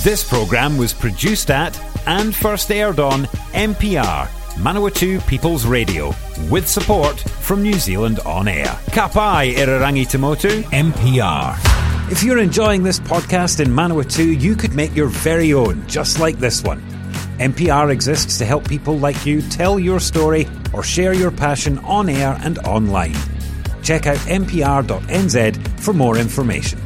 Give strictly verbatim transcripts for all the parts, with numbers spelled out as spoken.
This programme was produced at and first aired on M P R, Manawatu People's Radio, with support from New Zealand On Air. Ka pai Irarangi Tamotu, M P R. If you're enjoying this podcast in Manawatu, you could make your very own, just like this one. M P R exists to help people like you tell your story or share your passion on air and online. Check out m p r dot n z for more information.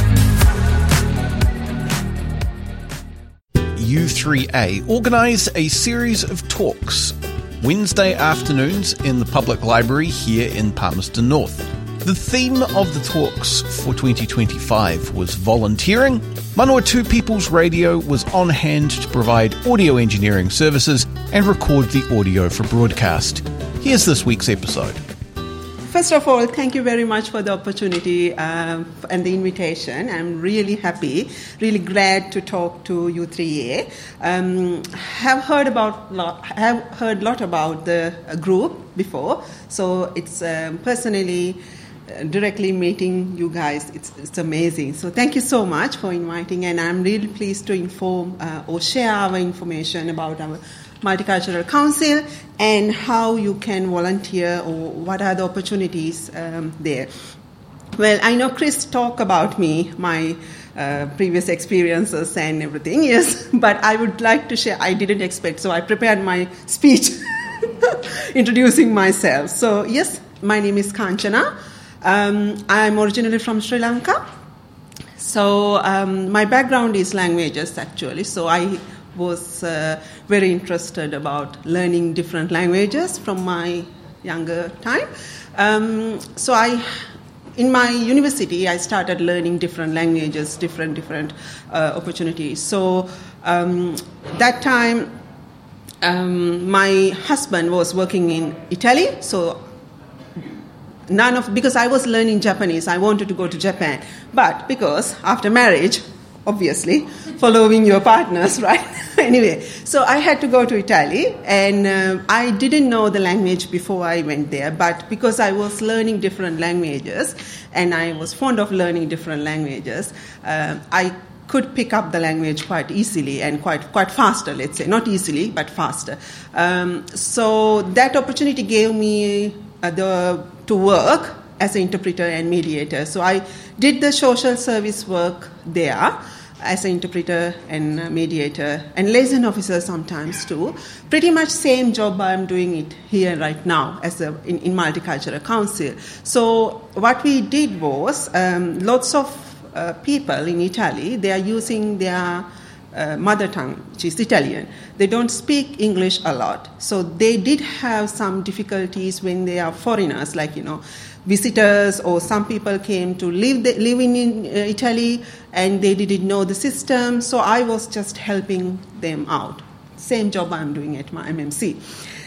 U three A organise a series of talks Wednesday afternoons in the public library here in Palmerston North. The theme of the talks for twenty twenty-five was volunteering. Manawatu People's Radio was on hand to provide audio engineering services and record the audio for broadcast. Here's this week's episode. First of all, thank you very much for the opportunity uh, and the invitation. I'm really happy, really glad to talk to U three A. Um, have heard about lot, have heard a lot about the uh, group before, so it's um, personally uh, directly meeting you guys. It's it's amazing. So thank you so much for inviting, and I'm really pleased to inform uh, or share our information about our Multicultural Council and how you can volunteer or what are the opportunities um, there. Well, I know Chris talked about me, my uh, previous experiences and everything, yes, but I would like to share, I didn't expect, so I prepared my speech introducing myself. So, yes, my name is Kanchana. Um, I'm originally from Sri Lanka. So, um, my background is languages, actually, so I was uh, very interested about learning different languages from my younger time. Um, so I, in my university, I started learning different languages, different different uh, opportunities. So um, that time, um, my husband was working in Italy. So none of because I was learning Japanese, I wanted to go to Japan, but because after marriage, obviously, following your partners, right? Anyway, so I had to go to Italy, and uh, I didn't know the language before I went there, but because I was learning different languages, and I was fond of learning different languages, uh, I could pick up the language quite easily and quite quite faster, let's say. Not easily, but faster. Um, so that opportunity gave me uh, the to work as an interpreter and mediator. So I did the social service work there as an interpreter and mediator and liaison officer sometimes too. Pretty much same job I'm doing it here right now as a, in, in Multicultural Council. So what we did was um, lots of uh, people in Italy, they are using their uh, mother tongue, which is Italian. They don't speak English a lot. So they did have some difficulties when they are foreigners, like, you know, visitors, or some people came to live the, living in uh, Italy and they didn't know the system. So I was just helping them out. Same job I'm doing at my M M C.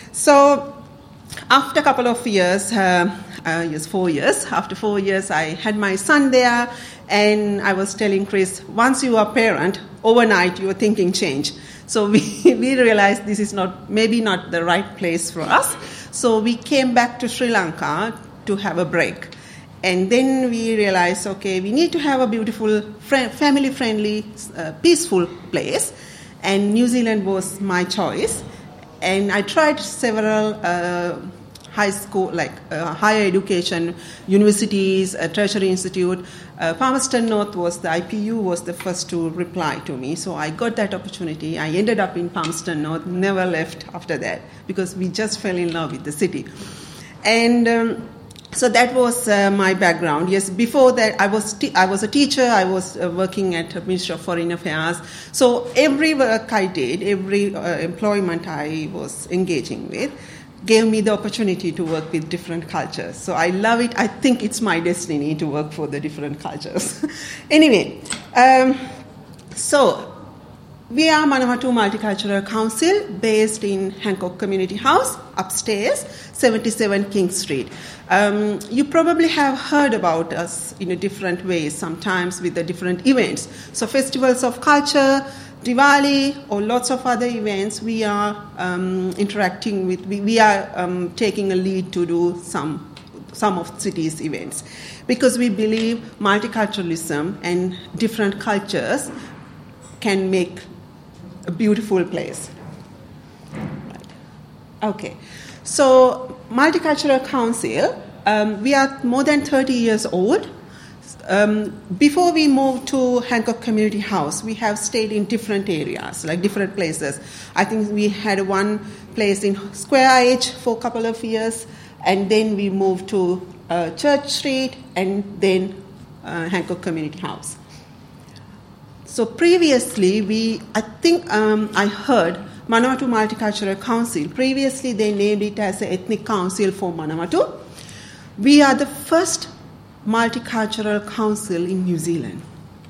So after a couple of years, uh, uh, yes, four years, after four years, I had my son there, and I was telling Chris, once you are a parent, overnight your thinking change. So we, we realized this is not maybe not the right place for us. So we came back to Sri Lanka to have a break. And then we realized, okay, we need to have a beautiful, fr- family-friendly, uh, peaceful place. And New Zealand was my choice. And I tried several uh, high school, like uh, higher education, universities, uh, Tertiary Institute. Uh, Palmerston North was the I P U was the first to reply to me. So I got that opportunity. I ended up in Palmerston North, never left after that, because we just fell in love with the city. And um, so that was uh, my background. Yes, before that, I was te- I was a teacher. I was uh, working at the Ministry of Foreign Affairs. So every work I did, every uh, employment I was engaging with, gave me the opportunity to work with different cultures. So I love it. I think it's my destiny to work for the different cultures. Anyway, um, so we are Manawatu Multicultural Council, based in Hancock Community House, upstairs, seventy-seven King Street. Um, you probably have heard about us in a different ways, sometimes with the different events. So festivals of culture, Diwali, or lots of other events, we are um, interacting with, we, we are um, taking a lead to do some, some of cities' events. Because we believe multiculturalism and different cultures can make a beautiful place. Right. Okay. So, Multicultural Council, um, we are more than thirty years old. Um, before we moved to Hancock Community House, we have stayed in different areas, like different places. I think we had one place in Square Edge for a couple of years, and then we moved to uh, Church Street, and then uh, Hancock Community House. So previously, we, I think um, I heard Manawatu Multicultural Council. Previously, they named it as the Ethnic Council for Manawatu. We are the first multicultural council in New Zealand.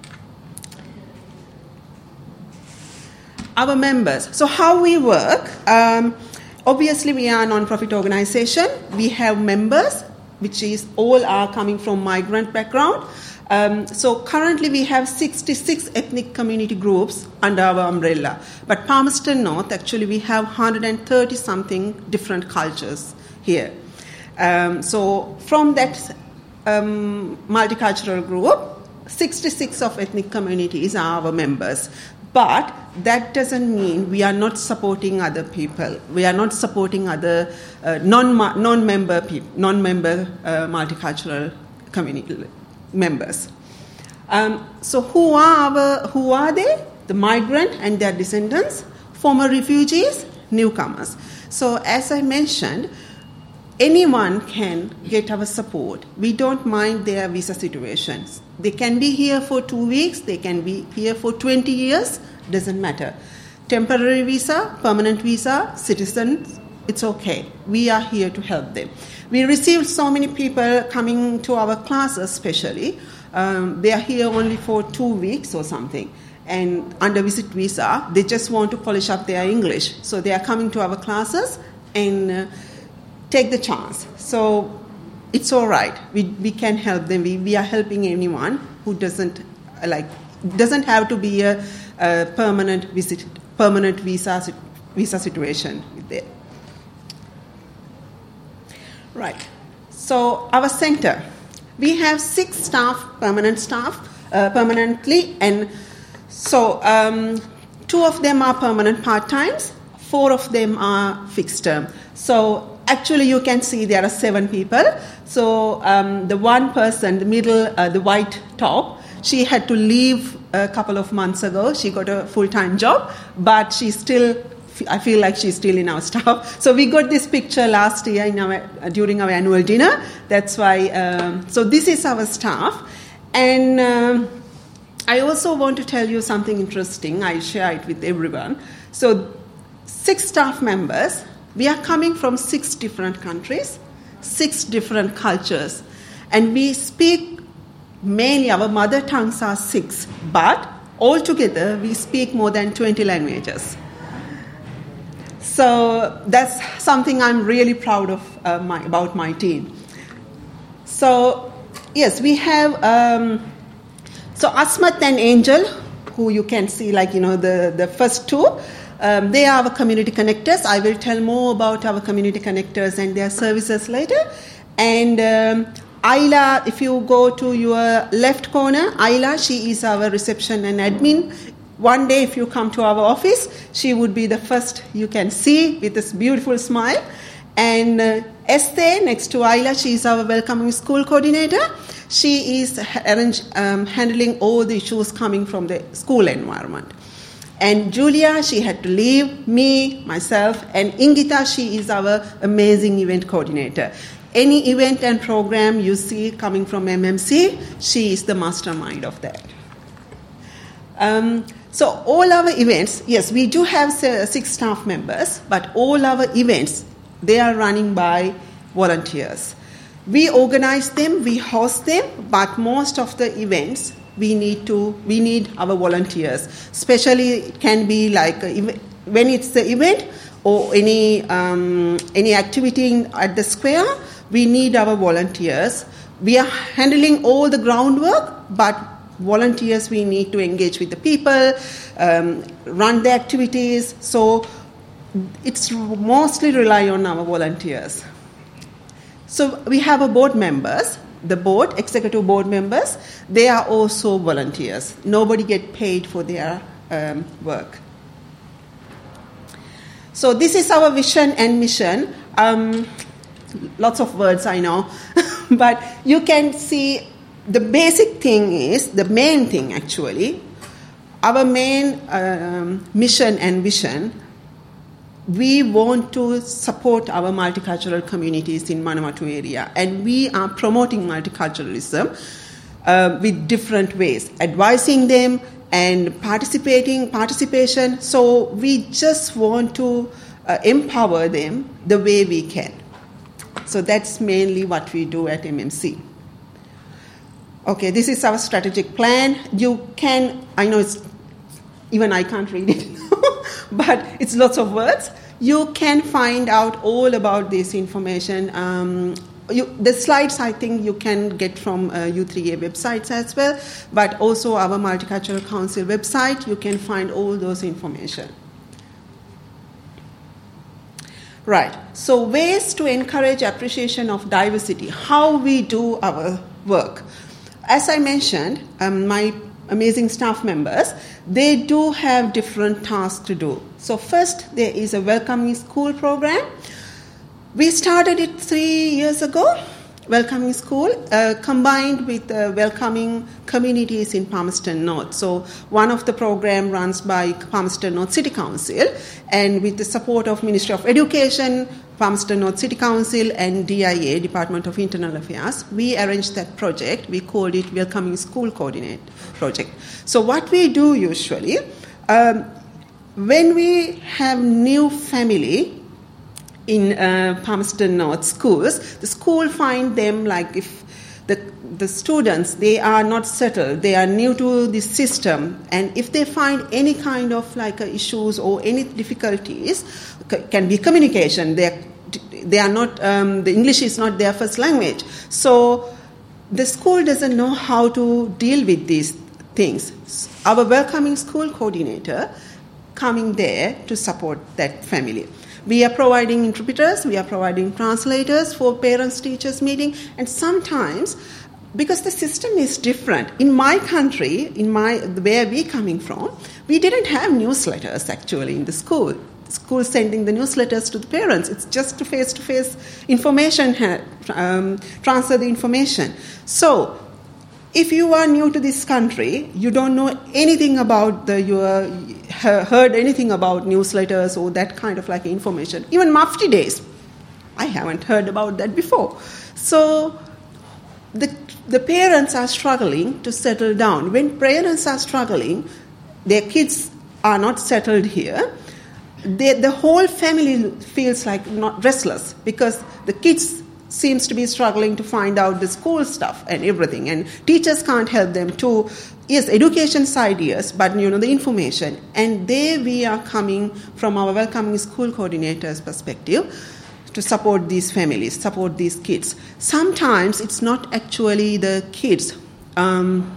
Our members. So how we work, um, obviously we are a non-profit organization. We have members, which is all are coming from migrant background. Um, so currently we have sixty-six ethnic community groups under our umbrella. But Palmerston North, actually we have one hundred thirty something different cultures here. Um, so from that Um, multicultural group, sixty-six of ethnic communities are our members. But that doesn't mean we are not supporting other people. We are not supporting other uh, non, non-member people, non-member uh, multicultural community members. Um, so who are our, who are they? The migrant and their descendants, former refugees, newcomers. So as I mentioned, anyone can get our support. We don't mind their visa situations. They can be here for two weeks, they can be here for twenty years, doesn't matter. Temporary visa, permanent visa, citizens, it's okay. We are here to help them. We received so many people coming to our classes especially. Um, they are here only for two weeks or something. And under visit visa, they just want to polish up their English. So they are coming to our classes and uh, take the chance. So it's all right. We we can help them. We we are helping anyone who doesn't like doesn't have to be a, a permanent visit permanent visa visa situation with them. Right. So our center, we have six staff, permanent staff, uh, permanently, and so um, two of them are permanent part-times. Four of them are fixed term. So actually, you can see there are seven people. So um, the one person, the middle, uh, the white top, she had to leave a couple of months ago. She got a full-time job, but she's still, I feel like she's still in our staff. So we got this picture last year in our, during our annual dinner. That's why, um, so this is our staff. And um, I also want to tell you something interesting. I share it with everyone. So six staff members. We are coming from six different countries, six different cultures, and we speak mainly, our mother tongues are six, but altogether we speak more than twenty languages. So that's something I'm really proud of uh, my, about my team. So yes, we have, um, so Asmat and Angel, who you can see like, you know, the, the first two, Um, they are our community connectors. I will tell more about our community connectors and their services later. And um, Ayla, if you go to your left corner, Ayla, she is our reception and admin. One day, if you come to our office, she would be the first you can see with this beautiful smile. And uh, Esther, next to Ayla, she is our welcoming school coordinator. She is arrange, um, handling all the issues coming from the school environment. And Julia, she had to leave, me, myself, and Ingita, she is our amazing event coordinator. Any event and program you see coming from M M C, she is the mastermind of that. Um, so all our events, yes, we do have six staff members, but all our events, they are running by volunteers. We organize them, we host them, but most of the events, we need to we need our volunteers. Especially it can be like a, when it's the event or any um, any activity in, at the square, we need our volunteers. We are handling all the groundwork, but volunteers, we need to engage with the people, um, run the activities. So it's mostly rely on our volunteers. So we have a board members. The board, executive board members, they are also volunteers. Nobody get paid for their um, work. So this is our vision and mission. Um, lots of words, I know. But you can see the basic thing is, the main thing actually, our main um, mission and vision, we want to support our multicultural communities in Manawatu area, and we are promoting multiculturalism uh, with different ways, advising them and participating, participation. So we just want to uh, empower them the way we can. So that's mainly what we do at M M C. Okay, this is our strategic plan. You can, I know it's, even I can't read it, but it's lots of words. You can find out all about this information. Um, you, the slides, I think, you can get from uh, U three A websites as well, but also our Multicultural Council website, you can find all those information. Right, so ways to encourage appreciation of diversity, how we do our work. As I mentioned, um, my amazing staff members, they do have different tasks to do. So first, there is a Welcoming School program. We started it three years ago, Welcoming School, uh, combined with uh, welcoming communities in Palmerston North. So one of the program runs by Palmerston North City Council, and with the support of Ministry of Education, Palmerston North City Council, and D I A, Department of Internal Affairs, we arranged that project. We called it Welcoming School Coordinate Project. So what we do usually, um, when we have new family in uh, Palmerston North schools, the school find them like if the the students, they are not settled, they are new to the system, and if they find any kind of like uh, issues or any difficulties, c- can be communication, they they are not, um, the English is not their first language. So the school doesn't know how to deal with these things. Our Welcoming School Coordinator coming there to support that family. We are providing interpreters, we are providing translators for parents-teachers meeting, and sometimes, because the system is different, in my country, in my where we coming from, we didn't have newsletters actually in the school. The school sending the newsletters to the parents. It's just to face-to-face information, um, transfer the information. So, if you are new to this country, you don't know anything about the, you are, heard anything about newsletters or that kind of like information. Even Mufti days, I haven't heard about that before. So the the parents are struggling to settle down. When parents are struggling, their kids are not settled here. They, the whole family feels like not restless because the kids seems to be struggling to find out the school stuff and everything, and teachers can't help them to, yes, education side, yes, but you know, the information. And there we are coming from our Welcoming School Coordinator's perspective to support these families, support these kids. Sometimes it's not actually the kids. Um,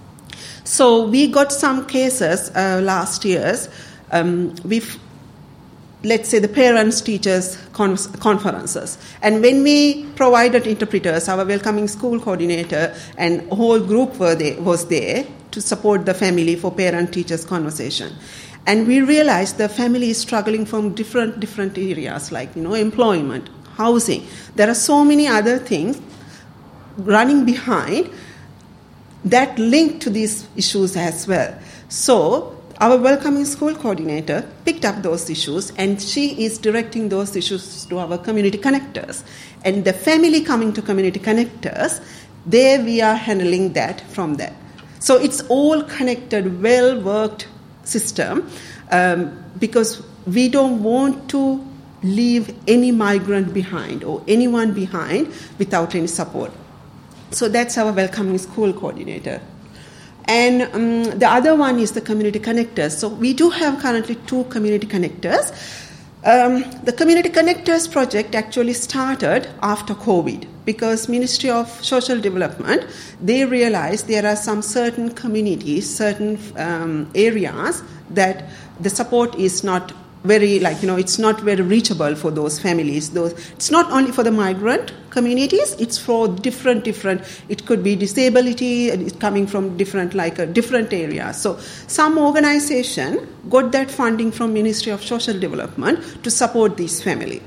so we got some cases uh, last years. Um, we've let's say the parents, teachers con- conferences. And when we provided interpreters, our Welcoming School Coordinator and a whole group were there, was there to support the family for parent-teachers conversation. And we realized the family is struggling from different different areas like, you know, employment, housing. There are so many other things running behind that link to these issues as well. So our Welcoming School Coordinator picked up those issues, and she is directing those issues to our community connectors. And the family coming to community connectors, there we are handling that from that. So it's all connected, well-worked system um, because we don't want to leave any migrant behind or anyone behind without any support. So that's our Welcoming School Coordinator. And um, the other one is the community connectors. So we do have currently two community connectors. Um, the community connectors project actually started after COVID because Ministry of Social Development, they realized there are some certain communities, certain um, areas that the support is not very, like, you know, it's not very reachable for those families. Those, it's not only for the migrant communities, it's for different, different, it could be disability, it's coming from different, like, uh, different areas. So some organization got that funding from Ministry of Social Development to support this family.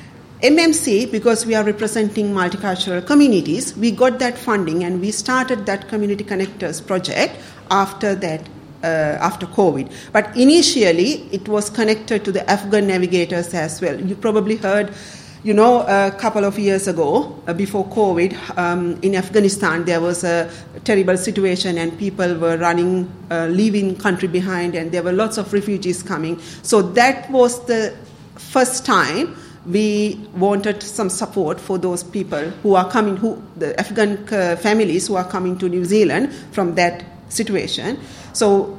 M M C, because we are representing multicultural communities, we got that funding and we started that Community Connectors project after that, uh, after COVID. But initially, it was connected to the Afghan navigators as well. You probably heard, you know, a couple of years ago, uh, before COVID, um, in Afghanistan, there was a terrible situation and people were running, uh, leaving country behind, and there were lots of refugees coming. So that was the first time we wanted some support for those people who are coming, who the Afghan uh, families who are coming to New Zealand from that situation. So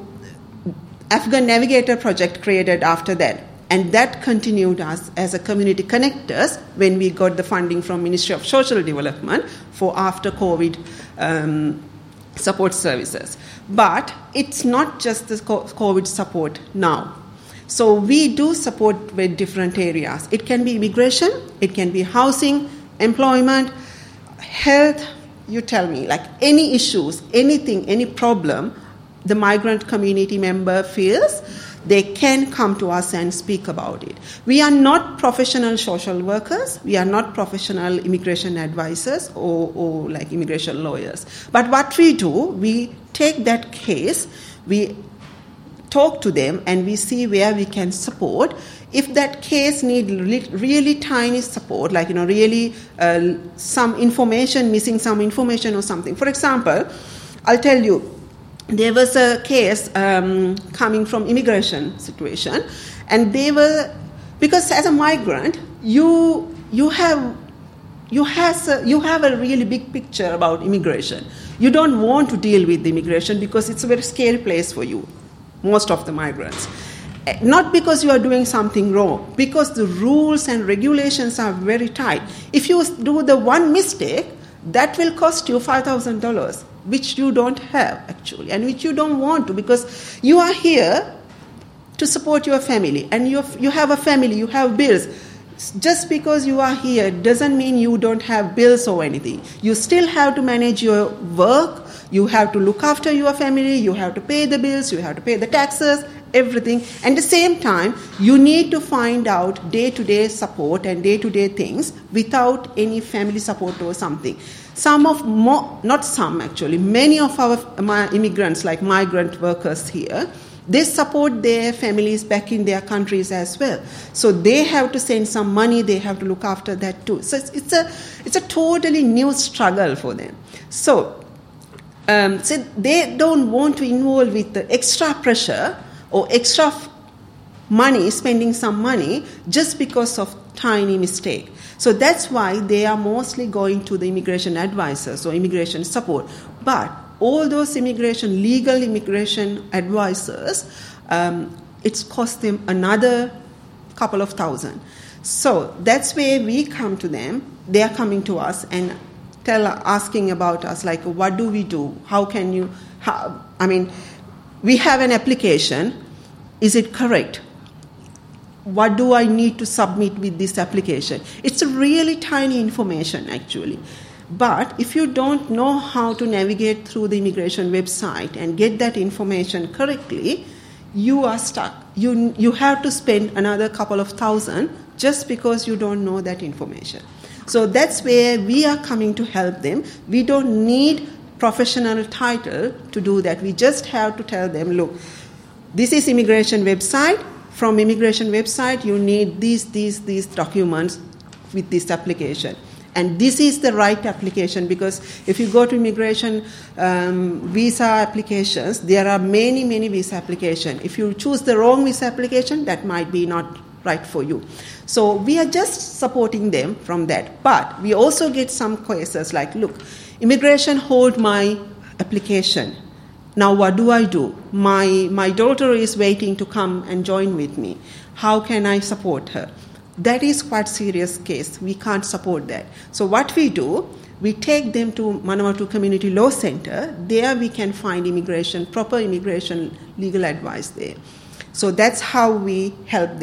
Afghan Navigator project created after that, and that continued us as a community connectors when we got the funding from Ministry of Social Development for after COVID um, support services. But it's not just the COVID support now. So we do support with different areas. It can be immigration, it can be housing, employment, health, you tell me, like any issues, anything, any problem the migrant community member feels, they can come to us and speak about it. We are not professional social workers, we are not professional immigration advisors or, or like immigration lawyers. But what we do, we take that case, we talk to them and we see where we can support. If that case needs really, really tiny support, like, you know, really uh, some information, missing some information or something. For example, I'll tell you, there was a case um, coming from immigration situation, and they were, because as a migrant, you you have you has a, you have a really big picture about immigration. You don't want to deal with the immigration because it's a very scary place for you. Most of the migrants. Not because you are doing something wrong, because the rules and regulations are very tight. If you do the one mistake, that will cost you five thousand dollars, which you don't have actually, and which you don't want to, because you are here to support your family, and you you have a family, you have bills. Just because you are here doesn't mean you don't have bills or anything. You still have to manage your work, you have to look after your family, you have to pay the bills, you have to pay the taxes, everything. And at the same time, you need to find out day-to-day support and day-to-day things without any family support or something. Some of, more, not some actually, many of our immigrants, like migrant workers here, they support their families back in their countries as well. So they have to send some money, they have to look after that too. So it's, it's a it's a totally new struggle for them. So, um, so they don't want to involve with the extra pressure or extra f- money, spending some money just because of tiny mistake. So that's why they are mostly going to the immigration advisors or immigration support. But all those immigration, legal immigration advisors, um, it's cost them another couple of thousand. So that's where we come to them. They are coming to us and tell, asking about us, like, what do we do? How can you, how, I mean, we have an application. Is it correct? What do I need to submit with this application? It's a really tiny information, actually. But if you don't know how to navigate through the immigration website and get that information correctly, you are stuck. You, you have to spend another couple of thousand just because you don't know that information. So that's where we are coming to help them. We don't need professional title to do that. We just have to tell them, look, this is immigration website. From immigration website, you need these, these, these documents with this application. And this is the right application, because if you go to immigration um, visa applications, there are many, many visa applications. If you choose the wrong visa application, that might be not right for you. So we are just supporting them from that. But we also get some cases like, look, immigration hold my application. Now what do I do? My, my daughter is waiting to come and join with me. How can I support her? That is quite serious case. We can't support that. So what we do, we take them to Manawatu Community Law Center. There we can find immigration, proper immigration legal advice there. So that's how we help them.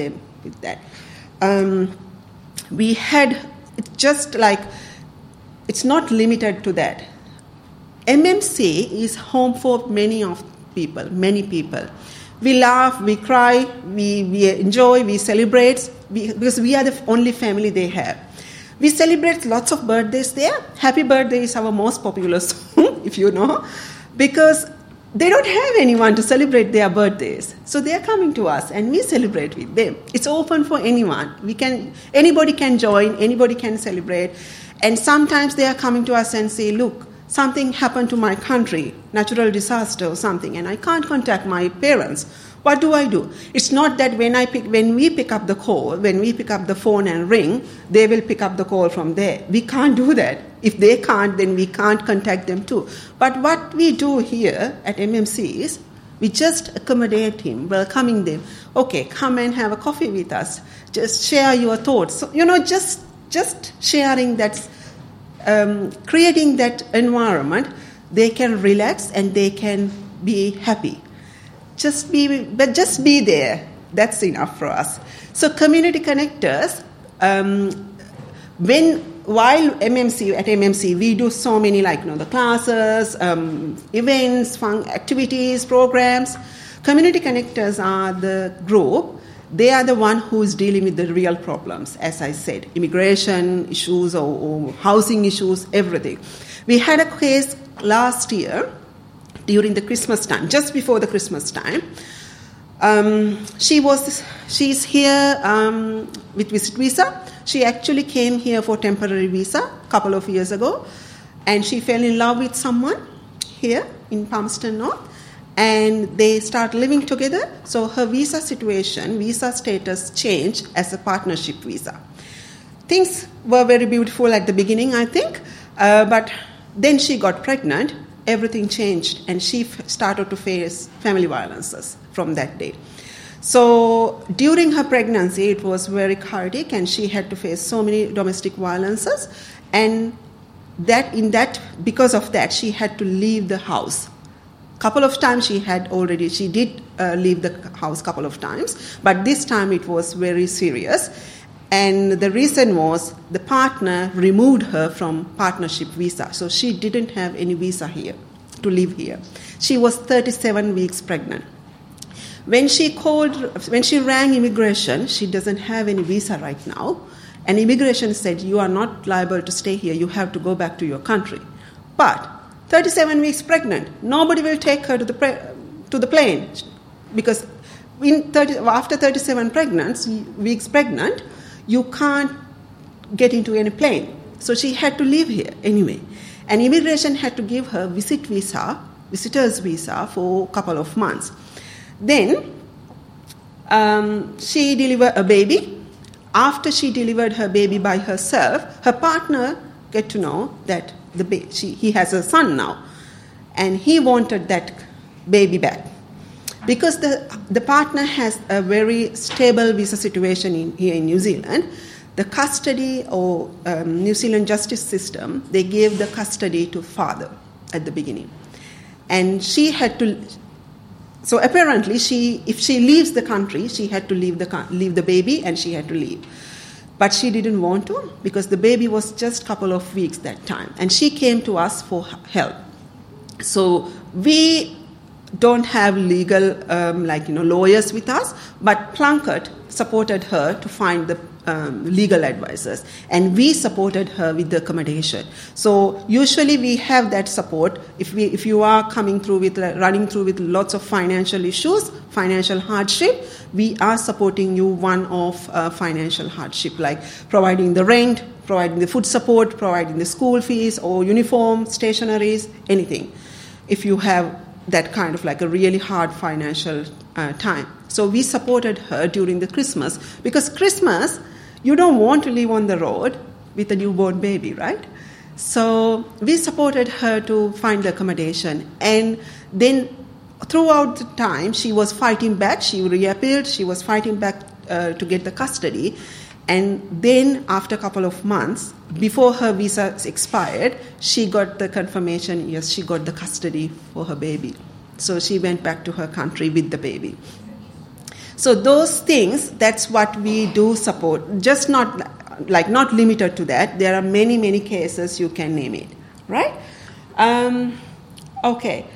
with that. Um, we had just like, it's not limited to that. M M C is home for many of people, many people. We laugh, we cry, we, we enjoy, we celebrate, we, because we are the only family they have. We celebrate lots of birthdays there. Happy Birthday is our most popular song, if you know, because they don't have anyone to celebrate their birthdays. So they are coming to us and we celebrate with them. It's open for anyone. We can, anybody can join, anybody can celebrate. And sometimes they are coming to us and say, look, something happened to my country, natural disaster or something, and I can't contact my parents. What do I do? It's not that when I pick, when we pick up the call, when we pick up the phone and ring, they will pick up the call from there. We can't do that. If they can't, then we can't contact them too. But what we do here at M M C is we just accommodate him, welcoming them. Okay, come and have a coffee with us. Just share your thoughts. So, you know, just just sharing that, um, creating that environment, they can relax and they can be happy. Just be, but just be there. That's enough for us. So community connectors, um, when while M M C at M M C we do so many, like, you know, the classes, um, events, fun activities, programs. Community connectors are the group. They are the one who is dealing with the real problems, as I said, immigration issues or, or housing issues, everything. We had a case last year during the Christmas time, just before the Christmas time. Um, she was, she's here um, with visit visa. She actually came here for temporary visa a couple of years ago, and she fell in love with someone here in Palmerston North, and they start living together. So her visa situation, visa status changed as a partnership visa. Things were very beautiful at the beginning, I think, uh, but then she got pregnant. Everything changed, and she f- started to face family violences from that day. So during her pregnancy, it was very chaotic, and she had to face so many domestic violences. And that in that, because of that, she had to leave the house. Couple of times she had already, she did uh, leave the house couple of times, but this time it was very serious. And the reason was the partner removed her from partnership visa. So she didn't have any visa here to live here. She was thirty-seven weeks pregnant. When she called, when she rang immigration, she doesn't have any visa right now. And immigration said, you are not liable to stay here. You have to go back to your country. But thirty-seven weeks pregnant, nobody will take her to the pre- to the plane. Because in thirty, after thirty-seven pregnant, weeks pregnant, you can't get into any plane. So she had to live here anyway. And immigration had to give her visit visa, visitor's visa for a couple of months. Then um, she delivered a baby. After she delivered her baby by herself, her partner get to know that the ba- she, he has a son now. And he wanted that baby back. Because the, the partner has a very stable visa situation in, here in New Zealand, the custody or um, New Zealand justice system, they gave the custody to father at the beginning. And she had to, so apparently she, if she leaves the country, she had to leave the, leave the baby and she had to leave. But she didn't want to because the baby was just a couple of weeks that time. And she came to us for help. So we don't have legal, um, like, you know, lawyers with us, but Plunkett supported her to find the um, legal advisors, and we supported her with the accommodation. So usually we have that support. If we, if you are coming through with, uh, running through with lots of financial issues, financial hardship, we are supporting you one of uh, financial hardship, like providing the rent, providing the food support, providing the school fees or uniform, stationaries, anything. If you have that kind of like a really hard financial uh, time. So we supported her during the Christmas, because Christmas, you don't want to live on the road with a newborn baby, right? So we supported her to find the accommodation. And then throughout the time, she was fighting back. She reappeared. She was fighting back uh, to get the custody. And then after a couple of months, before her visa expired, she got the confirmation, yes, she got the custody for her baby. So she went back to her country with the baby. So those things, that's what we do support. Just not like not limited to that. There are many, many cases you can name it, right? Um, okay.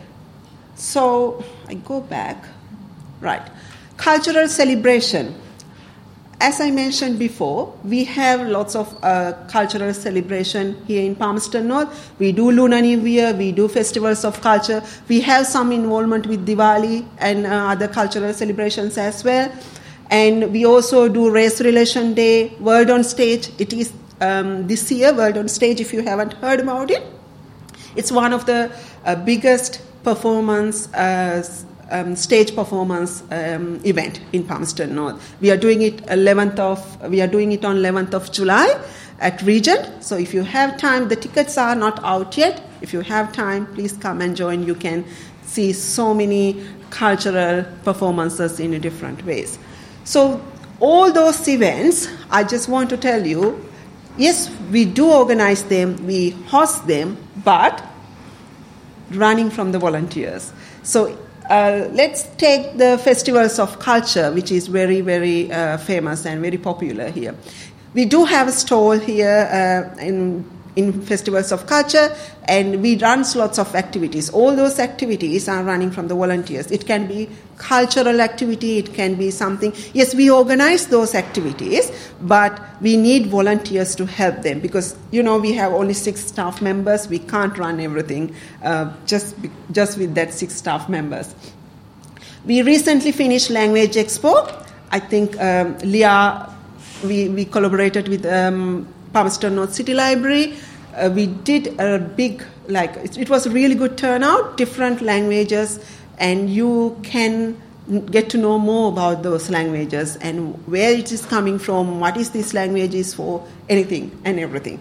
So I go back. Right. Cultural celebration. As I mentioned before, we have lots of uh, cultural celebration here in Palmerston North. We do Lunar New Year, we do festivals of culture. We have some involvement with Diwali and uh, other cultural celebrations as well. And we also do Race Relation Day, World on Stage. It is um, this year, World on Stage, if you haven't heard about it. It's one of the uh, biggest performance uh, Um, stage performance um, event in Palmerston North. We are doing it eleventh of we are doing it on eleventh of July at Regent. So if you have time, the tickets are not out yet. If you have time, please come and join. You can see so many cultural performances in different ways. So all those events, I just want to tell you, yes, we do organize them, we host them, but running from the volunteers. So Uh, let's take the festivals of culture, which is very, very uh, famous and very popular here. We do have a stall here uh, in, in festivals of culture, and we run lots of activities. All those activities are running from the volunteers. It can be cultural activity, it can be something. Yes, we organize those activities, but we need volunteers to help them because, you know, we have only six staff members. We can't run everything uh, just, just with that six staff members. We recently finished Language Expo. I think um, Leah, we, we collaborated with um, Palmerston North City Library. Uh, we did a big, like, it, it was a really good turnout, different languages, and you can get to know more about those languages and where it is coming from, what is this language is for, anything and everything.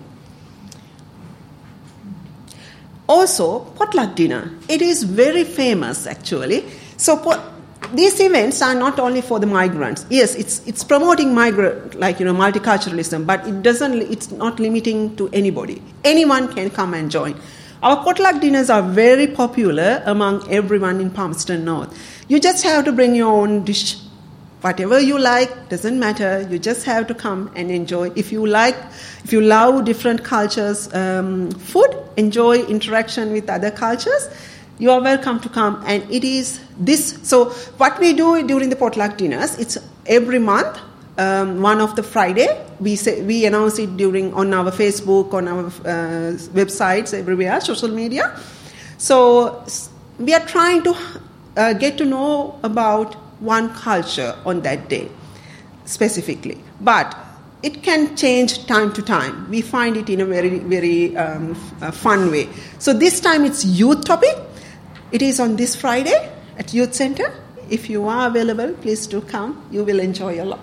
Also, potluck dinner. It is very famous, actually. So pot- these events are not only for the migrants. Yes, it's it's promoting migrant, like, you know, multiculturalism, but it doesn't. It's not limiting to anybody. Anyone can come and join. Our potluck dinners are very popular among everyone in Palmerston North. You just have to bring your own dish, whatever you like, doesn't matter. You just have to come and enjoy. If you like, if you love different cultures, um, food, enjoy interaction with other cultures, you are welcome to come. And it is this. So what we do during the potluck dinners, it's every month. Um, one of the Friday, we say, we announce it during on our Facebook, on our uh, websites, everywhere, social media. So we are trying to uh, get to know about one culture on that day, specifically. But it can change time to time. We find it in a very, very um, f- fun way. So this time it's youth topic. It is on this Friday at Youth Center. If you are available, please do come. You will enjoy a lot.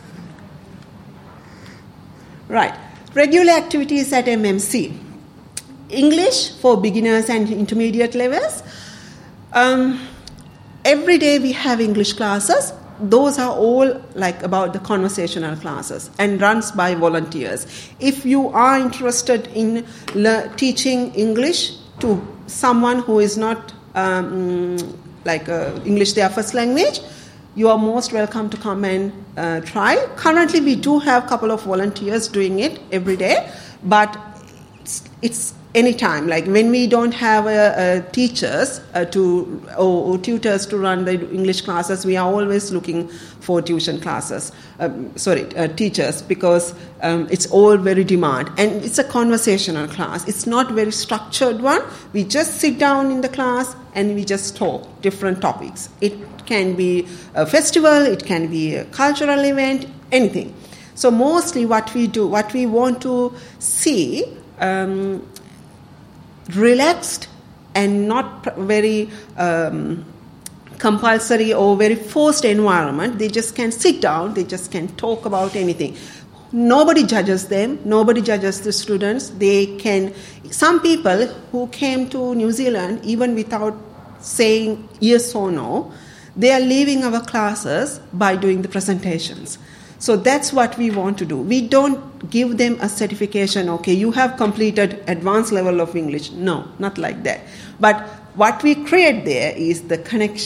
Right. Regular activities at M M C. English for beginners and intermediate levels. Um, every day we have English classes. Those are all like about the conversational classes and runs by volunteers. If you are interested in le- teaching English to someone who is not um, like uh, English their first language, you are most welcome to come and uh, try. Currently, we do have a couple of volunteers doing it every day, but it's, it's any time. Like when we don't have uh, uh, teachers uh, to or, or tutors to run the English classes, we are always looking for tuition classes. Um, sorry, uh, teachers, because um, it's all very demand, and it's a conversational class. It's not very structured one. We just sit down in the class and we just talk different topics. It can be a festival, it can be a cultural event, anything. So mostly what we do, what we want to see, um, relaxed and not very um, compulsory or very forced environment. They just can sit down, they just can talk about anything. Nobody judges them, nobody judges the students. They can, some people who came to New Zealand even without saying yes or no, they are leaving our classes by doing the presentations. So that's what we want to do. We don't give them a certification, okay, you have completed advanced level of English. No, not like that. But what we create there is the connection.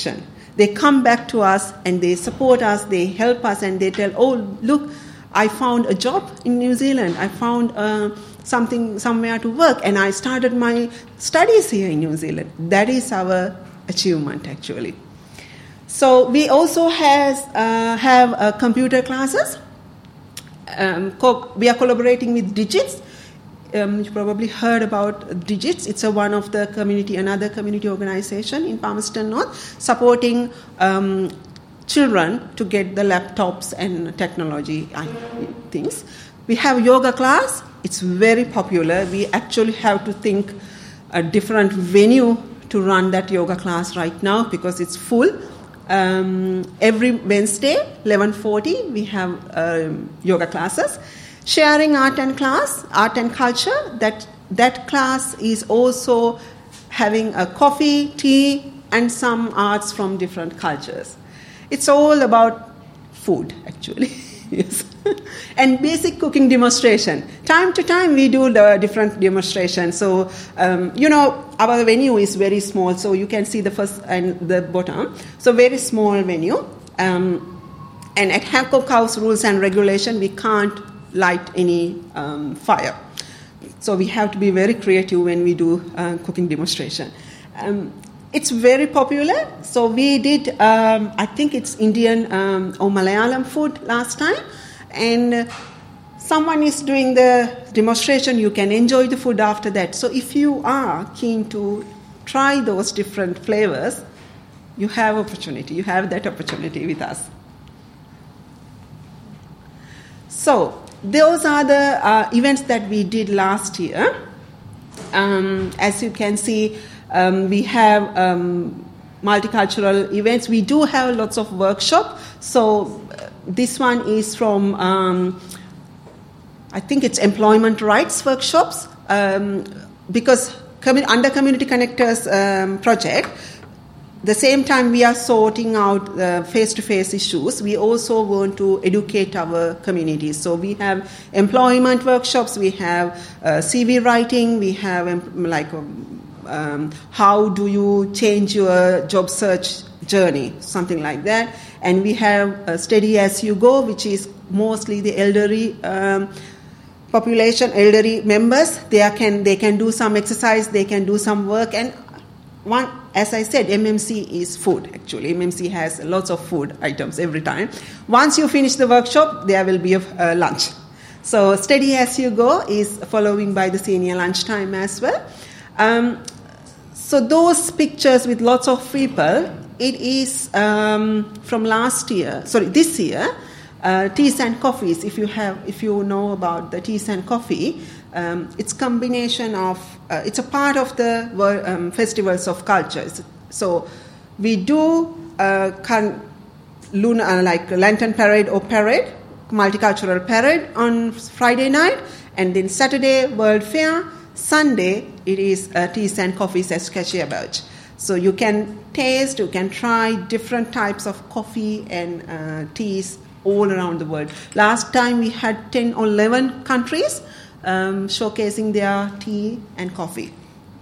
they come back to us and they support us, they help us, and they tell, oh, look, I found a job in New Zealand. I found uh, something somewhere to work, and I started my studies here in New Zealand. That is our achievement, actually. So we also has, uh, have uh, computer classes. Um, co- we are collaborating with Digits. Um, you probably heard about Digits. It's a one of the community, another community organization in Palmerston North, supporting um, children to get the laptops and technology things. We have yoga class. It's very popular. We actually have to think a different venue to run that yoga class right now because it's full. Um, every Wednesday, eleven forty, we have um, yoga classes. Sharing art and class, art and culture. That that class is also having a coffee, tea, and some arts from different cultures. It's all about food, actually. Yes. And basic cooking demonstration. Time to time, we do the different demonstrations. So, um, you know, our venue is very small, so you can see the first and the bottom. So, very small venue. Um, and at Hancock House rules and regulation, we can't light any um, fire. So, we have to be very creative when we do uh, cooking demonstration. Um, It's very popular. So we did, um, I think it's Indian um, or Malayalam food last time. And someone is doing the demonstration, you can enjoy the food after that. So if you are keen to try those different flavors, you have opportunity. You have that opportunity with us. So those are the uh, events that we did last year. Um, as you can see, Um, we have um, multicultural events. We do have lots of workshops. So uh, this one is from, um, I think it's employment rights workshops, um, because commun- under Community Connectors um, project, the same time we are sorting out uh, face-to-face issues, we also want to educate our communities. So we have employment workshops, we have uh, C V writing, we have um, like um, Um, how do you change your job search journey, something like that. And we have uh, Steady As You Go, which is mostly the elderly um, population, elderly members. They are, can they can do some exercise, they can do some work. And one, as I said, M M C is food, actually. M M C has lots of food items every time. Once you finish the workshop, there will be a uh, lunch. So Steady As You Go is following by the senior lunchtime as well. Um, So those pictures with lots of people, it is um, from last year, sorry, this year, uh, teas and coffees. If you have, if you know about the teas and coffee, um, it's combination of, uh, it's a part of the um, festivals of cultures. So we do uh, can, lunar, like lantern parade or parade, multicultural parade on Friday night, and then Saturday World Fair. Sunday, it is uh, teas and coffees at Cashier Birch. So you can taste, you can try different types of coffee and uh, teas all around the world. Last time we had ten or eleven countries um, showcasing their tea and coffee.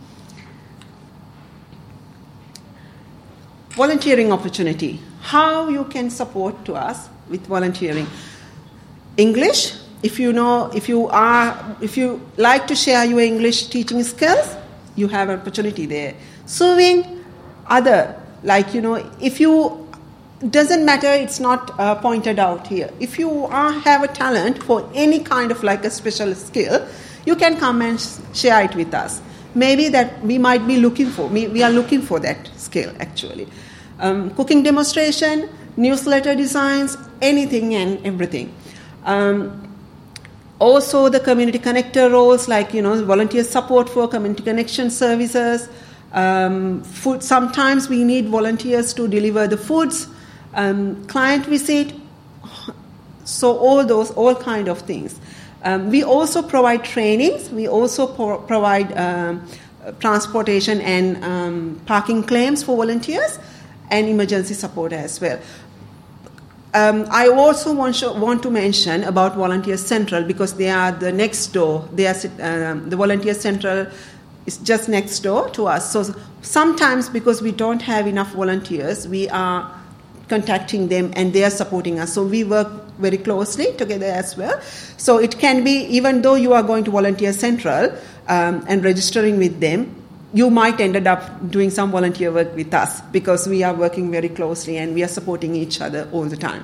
Volunteering opportunity. How you can support to us with volunteering. English. If you know, if you are, if you like to share your English teaching skills, you have an opportunity there. Sewing, other, like, you know, if you, doesn't matter, it's not uh, pointed out here. If you are, have a talent for any kind of like a special skill, you can come and share it with us. Maybe that we might be looking for, we, we are looking for that skill actually. Um, cooking demonstration, newsletter designs, anything and everything. Um, Also, the community connector roles, like, you know, volunteer support for community connection services. Um, food. Sometimes we need volunteers to deliver the foods. Um, client visit. So all those, all kind of things. Um, we also provide trainings. We also pro- provide um, transportation and um, parking claims for volunteers, and emergency support as well. Um, I also want, want to mention about Volunteer Central, because they are the next door. They are um, the Volunteer Central is just next door to us. So sometimes because we don't have enough volunteers, we are contacting them and they are supporting us. So we work very closely together as well. So it can be, even though you are going to Volunteer Central um, and registering with them, you might end up doing some volunteer work with us because we are working very closely and we are supporting each other all the time.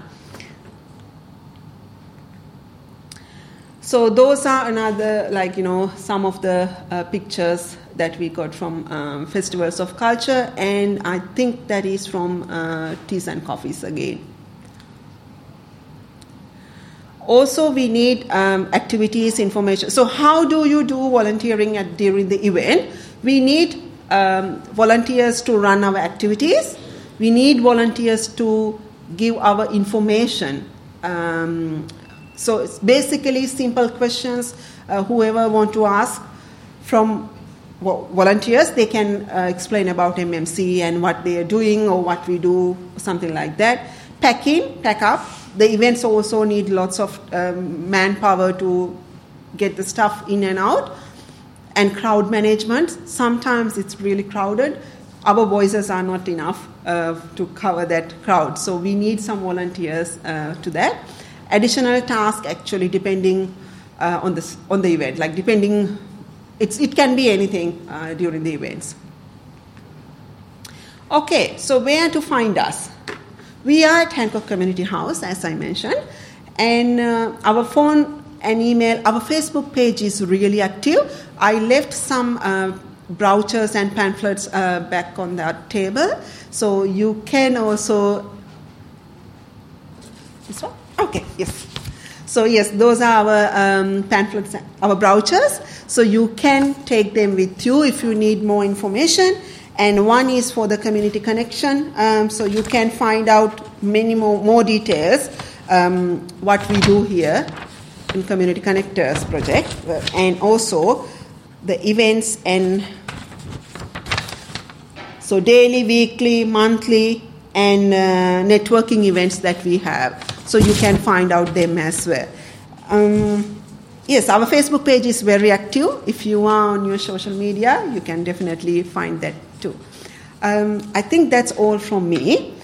So those are another, like, you know, some of the uh, pictures that we got from um, Festivals of Culture, and I think that is from uh, Teas and Coffees again. Also, we need um, activities, information. So how do you do volunteering at, during the event? We need um, volunteers to run our activities. We need volunteers to give our information. Um, so it's basically simple questions. Uh, whoever want to ask from well, volunteers, they can uh, explain about M M C and what they are doing or what we do, something like that. Pack in, pack up. The events also need lots of um, manpower to get the stuff in and out. And crowd management, sometimes it's really crowded. Our voices are not enough uh, to cover that crowd. So we need some volunteers uh, to that. Additional task, actually, depending uh, on, the, on the event. Like depending, it's, it can be anything uh, during the events. Okay, so where to find us? We are at Hancock Community House, as I mentioned. And uh, our phone and email, our Facebook page is really active. I left some uh, brochures and pamphlets uh, back on that table. So you can also... This one? Okay, yes. So yes, those are our um, pamphlets, our brochures. So you can take them with you if you need more information. And one is for the community connection. Um, so you can find out many more, more details, um, what we do here in Community Connectors project, and also the events and so daily, weekly, monthly, and uh, networking events that we have. So you can find out them as well. Um, yes, our Facebook page is very active. If you are on your social media, you can definitely find that too. Um, I think that's all from me.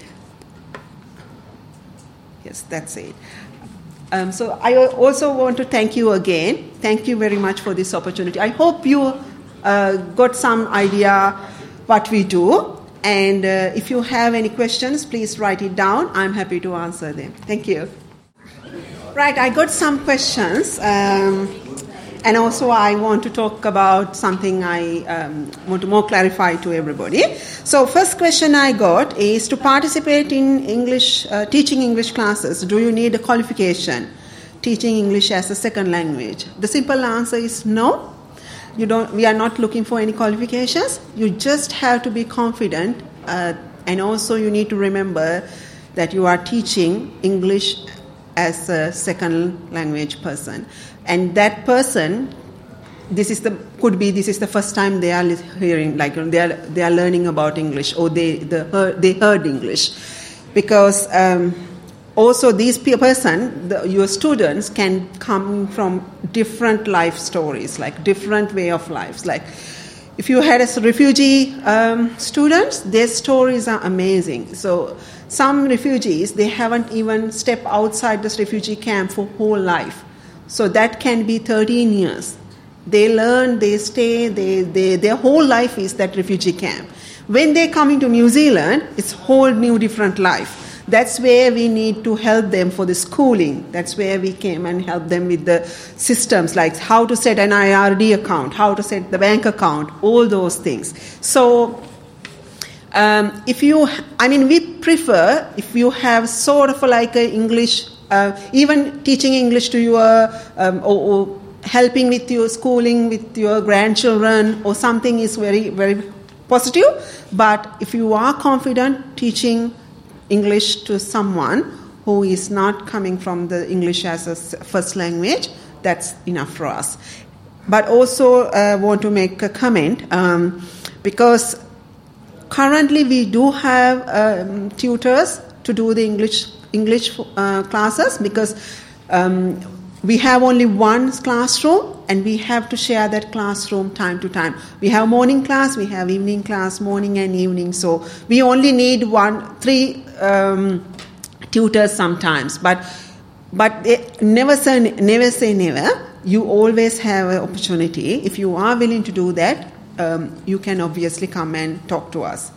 Yes, that's it. Um, so I also want to thank you again. Thank you very much for this opportunity. I hope you uh, got some idea what we do. And uh, if you have any questions, please write it down. I'm happy to answer them. Thank you. Right, I got some questions. Um, and also I want to talk about something I um, want to more clarify to everybody. So first question I got is, to participate in English, uh, teaching English classes, do you need a qualification, teaching English as a second language? The simple answer is no. You don't. We are not looking for any qualifications. You just have to be confident, uh, and also you need to remember that you are teaching English as a second language person, and that person, this is the could be this is the first time they are hearing, like they are they are learning about English, or they the they heard English, because. Um, Also, these person, the, your students can come from different life stories, like different way of lives. Like, if you had a refugee um, students, their stories are amazing. So, some refugees, they haven't even stepped outside this refugee camp for whole life. So that can be thirteen years. They learn, they stay, they, they their whole life is that refugee camp. When they come into New Zealand, it's whole new different life. That's where we need to help them for the schooling. That's where we came and helped them with the systems, like how to set an I R D account, how to set the bank account, all those things. So um, if you, I mean, we prefer if you have sort of like a English, uh, even teaching English to your, um, or, or helping with your schooling with your grandchildren or something is very, very positive. But if you are confident teaching English to someone who is not coming from the English as a first language, that's enough for us. But also I uh, want to make a comment, um, because currently we do have um, tutors to do the English English uh, classes, because um, we have only one classroom, and we have to share that classroom time to time. We have morning class, we have evening class, morning and evening. So we only need one, three um, tutors sometimes. But but they never say never say never. You always have an opportunity. If you are willing to do that, um, you can obviously come and talk to us.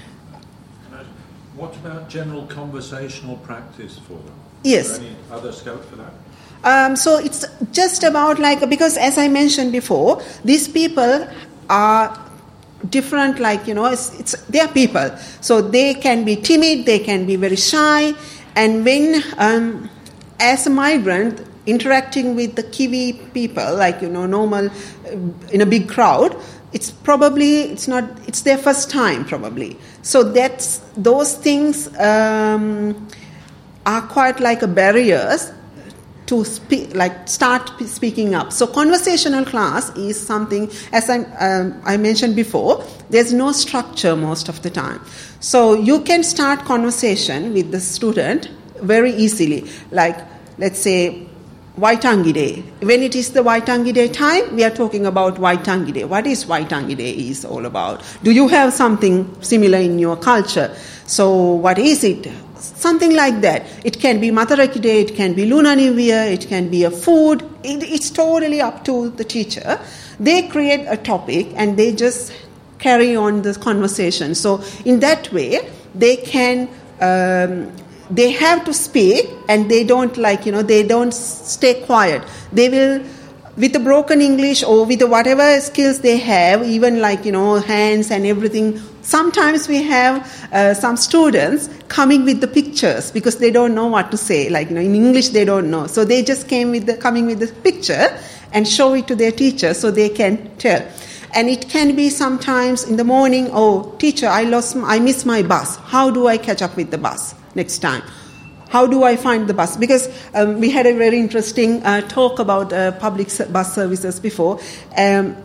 What about general conversational practice for them? Yes. Is there any other scope for that? Um, so it's just about like, because as I mentioned before, these people are different, like, you know, it's, it's they are people. So they can be timid, they can be very shy. And when, um, as a migrant, interacting with the Kiwi people, like, you know, normal, uh, in a big crowd, it's probably, it's not, it's their first time probably. So that's, those things um, are quite like a barriers to speak, like start speaking up. So conversational class is something, as I, um, I mentioned before, there's no structure most of the time. So you can start conversation with the student very easily. Like, let's say, Waitangi Day. When it is the Waitangi Day time, we are talking about Waitangi Day. What is Waitangi Day is all about? Do you have something similar in your culture? So what is it? Something like that. It can be Matariki Day, it can be Lunar New Year, it can be a food. It, it's totally up to the teacher. They create a topic and they just carry on the conversation. So in that way, they can... Um, they have to speak, and they don't like, you know, they don't stay quiet. They will, with the broken English or with the whatever skills they have, even like, you know, hands and everything. Sometimes we have uh, some students coming with the pictures because they don't know what to say. Like, you know, in English they don't know. So they just came with the, coming with the picture and show it to their teacher so they can tell. And it can be sometimes in the morning, oh, teacher, I lost, I missed my bus. How do I catch up with the bus next time? How do I find the bus? Because um, we had a very interesting uh, talk about uh, public bus services before. Um,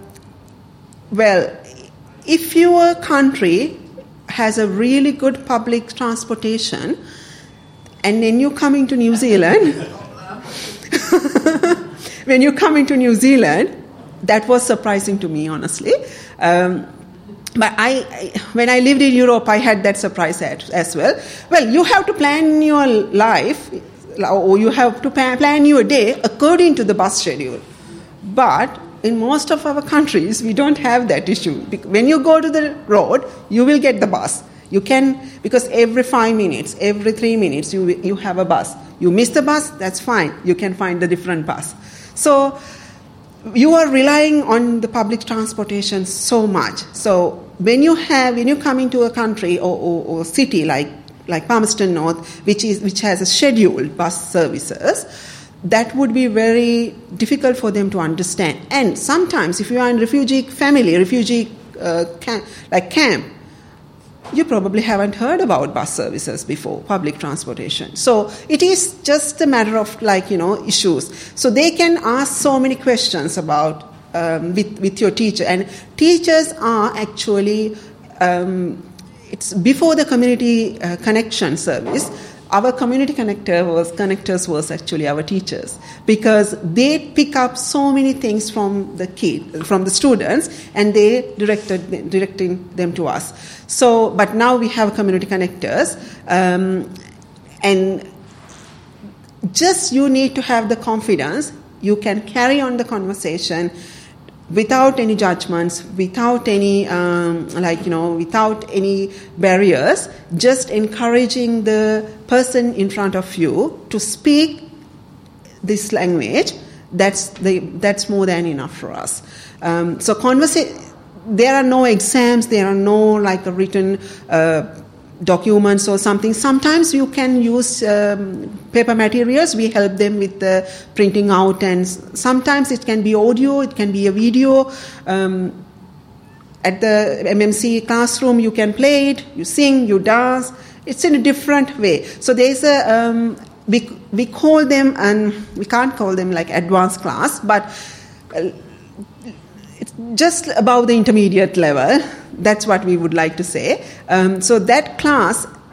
well, if your country has a really good public transportation, and then you're coming to New Zealand, when you're coming to New Zealand, that was surprising to me, honestly. Um, But I, I, when I lived in Europe, I had that surprise as, as well. Well, you have to plan your life, or you have to plan your day according to the bus schedule. But in most of our countries, we don't have that issue. When you go to the road, you will get the bus. You can, because every five minutes, every three minutes, you you have a bus. You miss the bus, that's fine. You can find a different bus. So you are relying on the public transportation so much. So when you have, when you come into a country or, or, or city like like Palmerston North, which is which has a scheduled bus services, that would be very difficult for them to understand. And sometimes, if you are in refugee family, refugee uh, camp, like camp, you probably haven't heard about bus services before, public transportation. So it is just a matter of, like, you know, issues. So they can ask so many questions about um, with, with your teacher. And teachers are actually, um, it's before the community uh, connection service, our community connector was connectors was actually our teachers, because they pick up so many things from the kid, from the students, and they directed directing them to us. So, but now we have community connectors, um, and just you need to have the confidence. You can carry on the conversation without any judgments, without any, um, like, you know, without any barriers, just encouraging the person in front of you to speak this language. That's the, that's more than enough for us. Um, so conversa- there are no exams, there are no, like, a written uh, documents or something. Sometimes you can use um, paper materials. We help them with the printing out, and sometimes it can be audio, it can be a video. Um, at the M M C classroom, you can play it, you sing, you dance. It's in a different way. So there's a, um, we, we call them, and we can't call them like advanced class, but uh, it's just above the intermediate level. That's what we would like to say. Um, so that class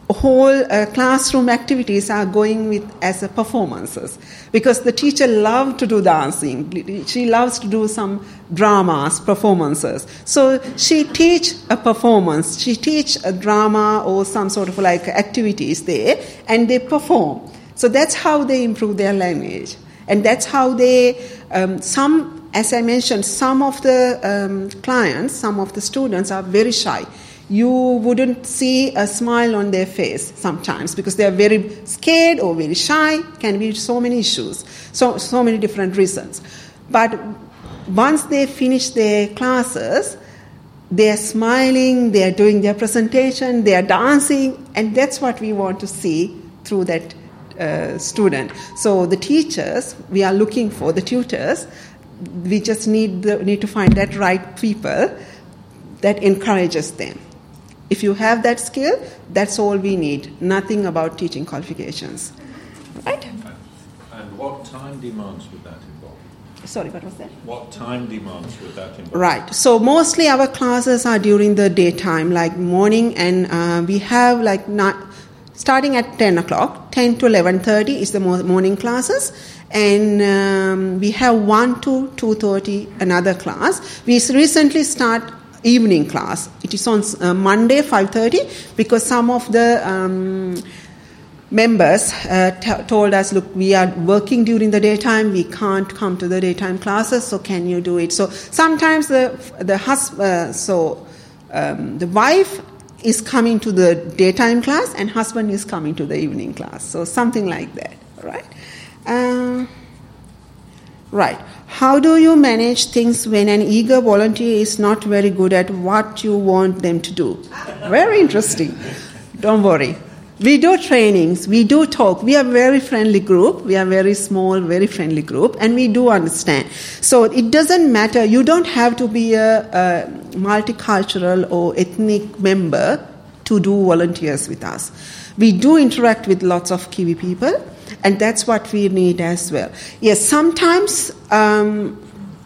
whole uh, classroom activities are going with as a performances, because the teacher loves to do dancing. She loves to do some dramas, performances. So she teach a performance. She teach a drama or some sort of like activities there, and they perform. So that's how they improve their language. And that's how they, um, some, as I mentioned, some of the um, clients, some of the students are very shy. You wouldn't see a smile on their face sometimes because they are very scared or very shy. Can be so many issues, so so many different reasons. But once they finish their classes, they are smiling, they are doing their presentation, they are dancing, and that's what we want to see through that uh, student. So the teachers, we are looking for the tutors. We just need the, need to find that right people that encourages them. If you have that skill, that's all we need. Nothing about teaching qualifications. Right? And what time demands would that involve? Sorry, what was that? What time demands would that involve? Right. So mostly our classes are during the daytime, like morning, and uh, we have like not, starting at ten o'clock, ten to eleven thirty is the morning classes. And um, we have one to two thirty another class. We recently start evening class. It is on uh, Monday five thirty, because some of the um, members uh, t- told us, look, we are working during the daytime, we can't come to the daytime classes, so can you do it? So sometimes the the hus- uh, so um, the wife is coming to the daytime class and husband is coming to the evening class. So something like that, right? Uh, right. How do you manage things when an eager volunteer is not very good at what you want them to do? Very interesting. Don't worry. We do trainings, we do talk. We are a very friendly group. We are a very small, very friendly group, and we do understand. So it doesn't matter. You don't have to be a, a multicultural or ethnic member to do volunteers with us. We do interact with lots of Kiwi people, and that's what we need as well. Yes, sometimes um,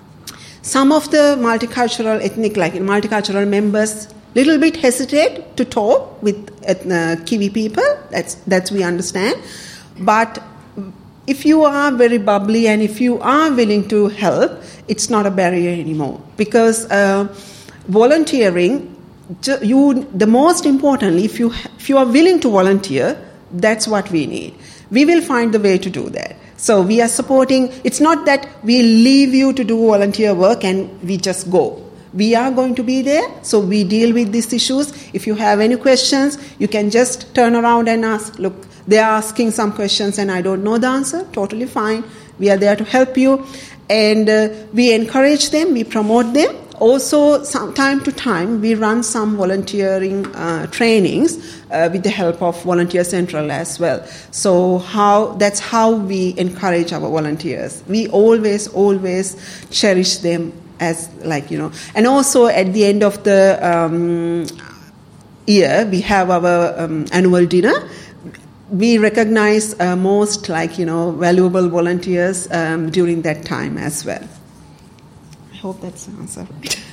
some of the multicultural ethnic, like multicultural members, little bit hesitate to talk with uh, Kiwi people. That's that's we understand. But if you are very bubbly and if you are willing to help, it's not a barrier anymore. Because uh, volunteering, you the most importantly, if you if you are willing to volunteer, that's what we need. We will find the way to do that. So we are supporting. It's not that we leave you to do volunteer work and we just go. We are going to be there, so we deal with these issues. If you have any questions, you can just turn around and ask, look, they are asking some questions and I don't know the answer. Totally fine. We are there to help you. And uh, we encourage them, we promote them. Also, some time to time, we run some volunteering uh, trainings uh, with the help of Volunteer Central as well. So how that's how we encourage our volunteers. We always, always cherish them as like, you know. And also at the end of the um, year, we have our um, annual dinner. We recognize uh, most like, you know, valuable volunteers um, during that time as well. I hope that's the answer.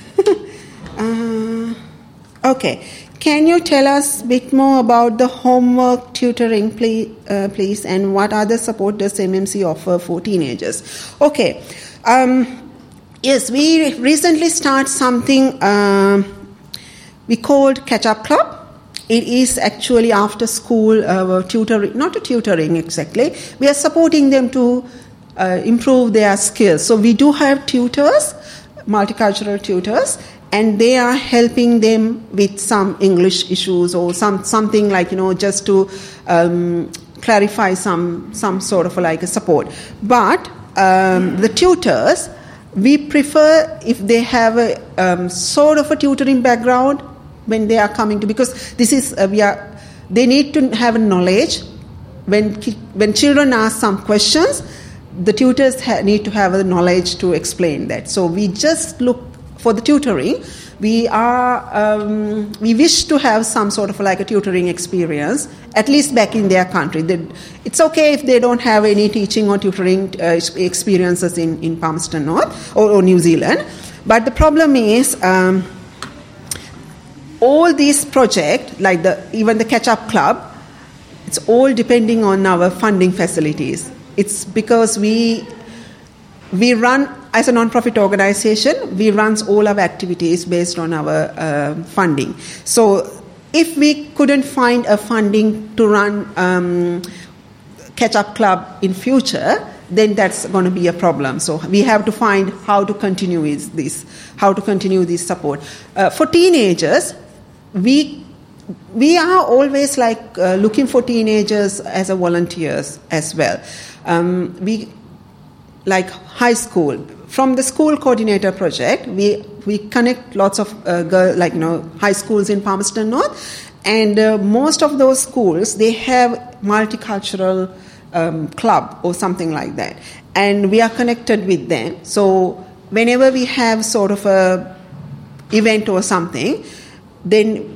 uh, okay. Can you tell us a bit more about the homework tutoring, please, uh, please, and what other support does M M C offer for teenagers? Okay. Um, yes, we recently started something uh, we called Catch Up Club. It is actually after school uh, tutoring, not a tutoring exactly. We are supporting them to uh, improve their skills. So we do have tutors, multicultural tutors, and they are helping them with some English issues or some something like, you know, just to um, clarify some some sort of like a support. But um, the tutors, we prefer if they have a um, sort of a tutoring background when they are coming to, because this is uh, we are they need to have a knowledge. When when children ask some questions, the tutors ha- need to have the knowledge to explain that. So we just look for the tutoring. We are um, we wish to have some sort of like a tutoring experience, at least back in their country. They, it's okay if they don't have any teaching or tutoring uh, experiences in, in Palmerston North or, or New Zealand. But the problem is um, all these projects, like the even the Catch Up Club, it's all depending on our funding facilities. It's because we we run, as a non-profit organization, we run all our activities based on our uh, funding. So if we couldn't find a funding to run um, Catch-Up Club in future, then that's going to be a problem. So we have to find how to continue with this, how to continue this support. Uh, for teenagers, we we are always like uh, looking for teenagers as a volunteers as well. Um, we like high school. From the school coordinator project, we we connect lots of uh, girl, like you know high schools in Palmerston North, and uh, most of those schools they have multicultural um, club or something like that, and we are connected with them. So whenever we have sort of a event or something, then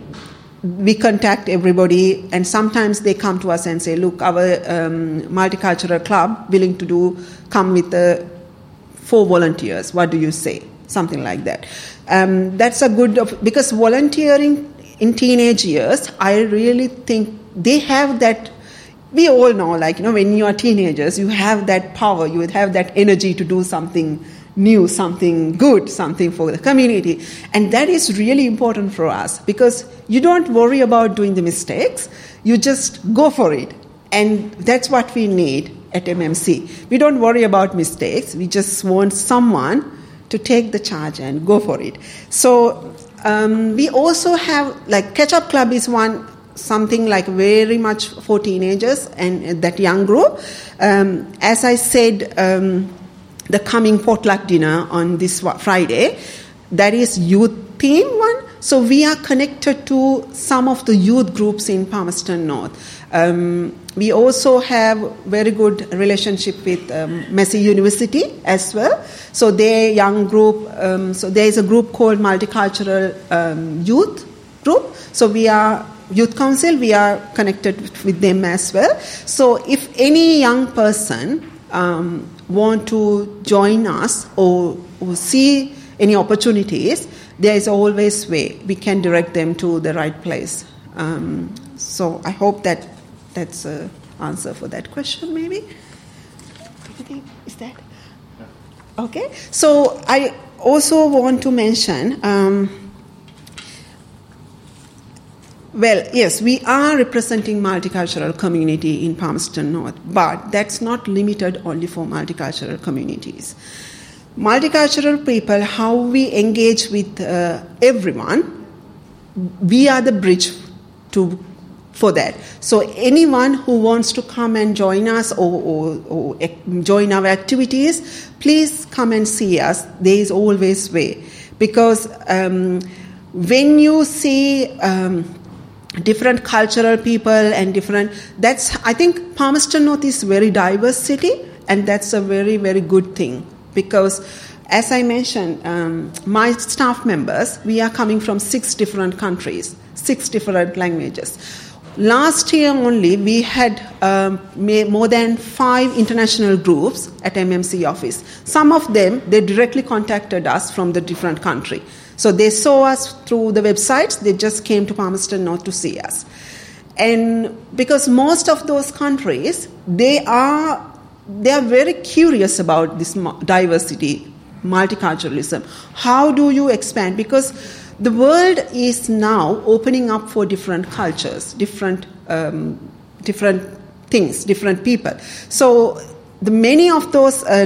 we contact everybody, and sometimes they come to us and say, "Look, our um, multicultural club willing to do come with the." Four volunteers, what do you say? Something like that. Um, that's a good, because volunteering in teenage years, I really think they have that, we all know, like, you know, when you are teenagers, you have that power, you have that energy to do something new, something good, something for the community. And that is really important for us, because you don't worry about doing the mistakes, you just go for it. And that's what we need at M M C. We don't worry about mistakes. We just want someone to take the charge and go for it. So um, we also have, like, Catch-Up Club is one, something like very much for teenagers and that young group. Um, as I said, um, the coming potluck dinner on this Friday, that is youth theme one. So we are connected to some of the youth groups in Palmerston North. Um, we also have very good relationship with um, Massey University as well. So their young group, um, so there is a group called Multicultural um, Youth Group. So we are Youth Council, we are connected with them as well. So if any young person um, want to join us or, or see any opportunities, there is always way we can direct them to the right place. Um, so I hope that that's an answer for that question, maybe. Is that? Okay. So I also want to mention, um, well, yes, we are representing multicultural community in Palmerston North, but that's not limited only for multicultural communities. Multicultural people, how we engage with uh, everyone, we are the bridge to for that. So anyone who wants to come and join us or, or, or join our activities, please come and see us. There is always way. Because um, when you see um, different cultural people and different, that's, I think Palmerston North is a very diverse city, and that's a very, very good thing. Because, as I mentioned, um, my staff members, we are coming from six different countries, six different languages. Last year only, we had um, more than five international groups at M M C office. Some of them, they directly contacted us from the different country. So they saw us through the websites, they just came to Palmerston North to see us. And because most of those countries, they are they are very curious about this diversity, multiculturalism. How do you expand? Because the world is now opening up for different cultures, different um, different things, different people. So the many of those uh,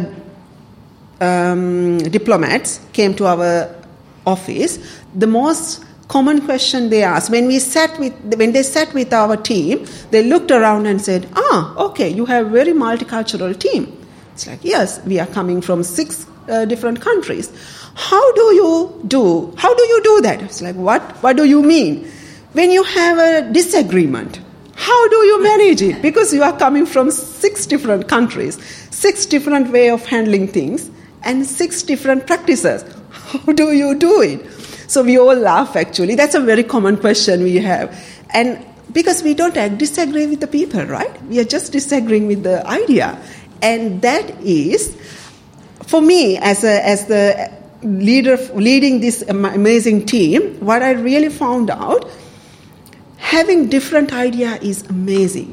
um, diplomats came to our office. The most common question they asked when we sat with when they sat with our team, they looked around and said, "Ah, okay, you have a very multicultural team." It's like, yes, we are coming from six uh, different countries. How do you do? How do you do that? It's like, what? What do you mean? When you have a disagreement, how do you manage it? Because you are coming from six different countries, six different way of handling things, and six different practices. How do you do it? So we all laugh, actually. That's a very common question we have. And because we don't disagree with the people, right? We are just disagreeing with the idea. And that is, for me, as a, as the leader leading this amazing team, what I really found out, having different idea is amazing.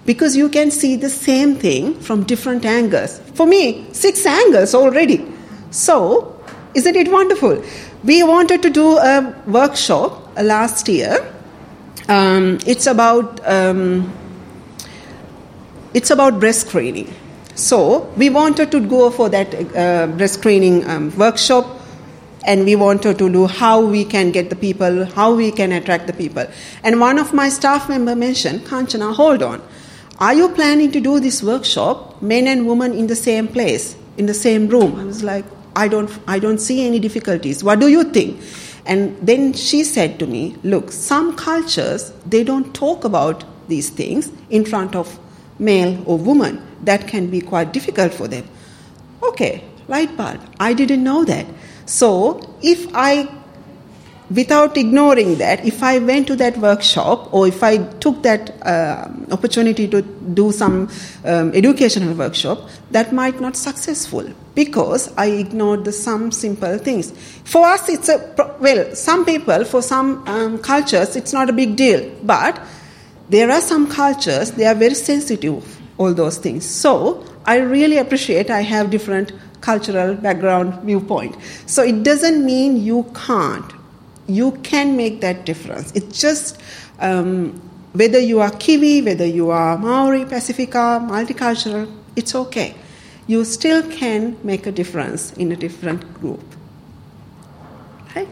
because you can see the same thing from different angles. For me, six angles already. So, isn't it wonderful? We wanted to do a workshop uh, last year. Um, it's about um, it's about breast screening. So we wanted to go for that uh, breast screening um, workshop, and we wanted to do how we can get the people, how we can attract the people. And one of my staff members mentioned, Kanchana, hold on. Are you planning to do this workshop, men and women in the same place, in the same room? I was like, I don't, I don't see any difficulties. What do you think? And then she said to me, look, some cultures, they don't talk about these things in front of male or woman. That can be quite difficult for them. Okay, light bulb. I didn't know that. So if I, without ignoring that, if I went to that workshop or if I took that uh, opportunity to do some um, educational workshop, that might not successful because I ignored the some simple things. For us, it's a, well, some people, for some um, cultures, it's not a big deal. But there are some cultures, they are very sensitive, all those things. So I really appreciate I have different cultural background viewpoint. So it doesn't mean you can't. You can make that difference. It's just um, whether you are Kiwi, whether you are Maori, Pacifica, multicultural, it's okay. You still can make a difference in a different group. Right?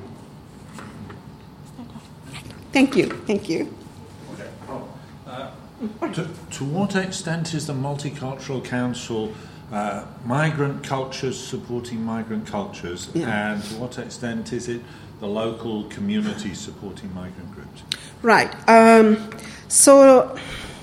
Thank you. Thank you. Okay. Oh, uh, to, to what extent is the Multicultural Council uh, migrant cultures supporting migrant cultures, yeah. and to what extent is it the local community supporting migrant groups? Right. Um, so,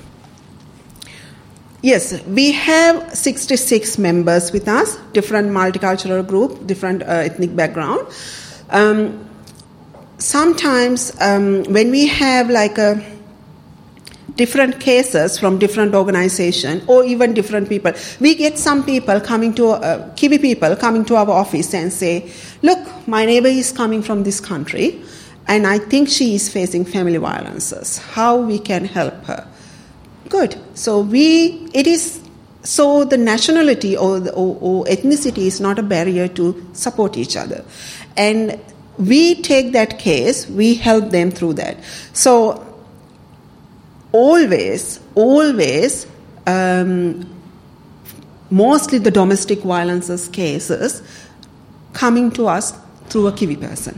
yes, we have sixty-six members with us, different multicultural group, different uh, ethnic background. Um, sometimes um, when we have like a different cases from different organizations or even different people, we get some people coming to, uh, Kiwi people coming to our office and say, look, my neighbor is coming from this country and I think she is facing family violences. How we can help her? Good. So we, it is, so the nationality or, the, or, or ethnicity is not a barrier to support each other. And we take that case, we help them through that. So always, always, um, mostly the domestic violences cases coming to us through a Kiwi person.